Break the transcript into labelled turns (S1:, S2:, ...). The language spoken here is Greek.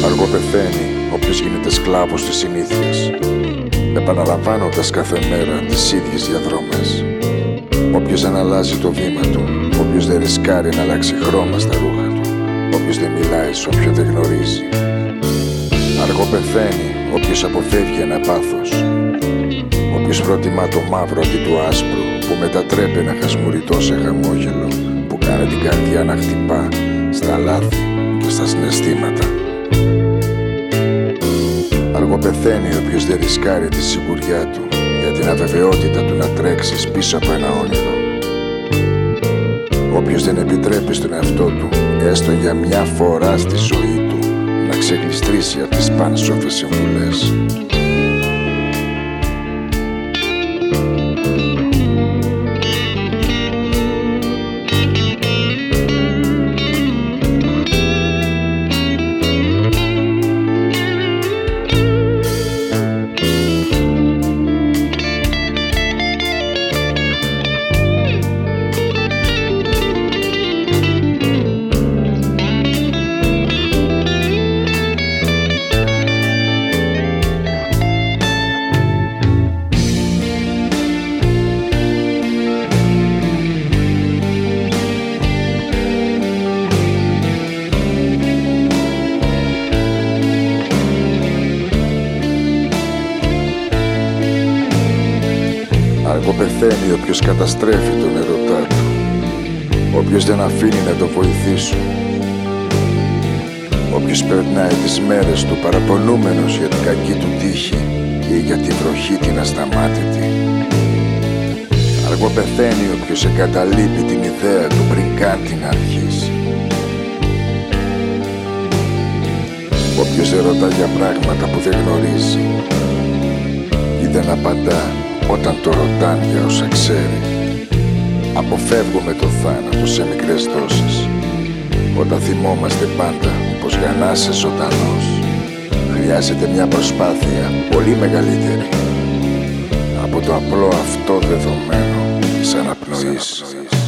S1: Αργό πεθαίνει όποιος γίνεται σκλάβος της συνήθειας, επαναλαμβάνοντας κάθε μέρα τις ίδιες διαδρόμες. Όποιος δεν αλλάζει το βήμα του, όποιος δεν ρισκάρει να αλλάξει χρώμα στα ρούχα του, όποιος δεν μιλάει σε όποιον δεν γνωρίζει. Αργό πεθαίνει όποιος αποφεύγει ένα πάθος, όποιος προτιμά το μαύρο αντί του άσπρου, που μετατρέπει ένα χασμουριτό σε χαμόγελο, που κάνει την καρδιά να χτυπά στα λάθη και στα συναισθήματα. Αργό πεθαίνει όποιος δεν ρισκάρει τη σιγουριά του για την αβεβαιότητα του να τρέξεις πίσω από ένα όνειρο. Όποιος δεν επιτρέπει στον εαυτό του, έστω για μια φορά στη ζωή του, να ξεκλειστρήσει από τις πανσόφες συμβουλές. Αργό πεθαίνει όποιος καταστρέφει τον ερωτά του, όποιος δεν αφήνει να το βοηθήσουν, όποιος περνάει τις μέρες του παραπονούμενος για την κακή του τύχη ή για τη βροχή την ασταμάτητη. Αργό πεθαίνει όποιος εγκαταλείπει την ιδέα του πριν καν την αρχίσει, όποιος δεν ρωτά για πράγματα που δεν γνωρίζει ή δεν απαντά όταν το ρωτάν για όσα ξέρει. Αποφεύγουμε το θάνατο σε μικρές δόσεις, όταν θυμόμαστε πάντα πως για να είσαι ζωντανός χρειάζεται μια προσπάθεια πολύ μεγαλύτερη από το απλό αυτό δεδομένο της αναπνοής.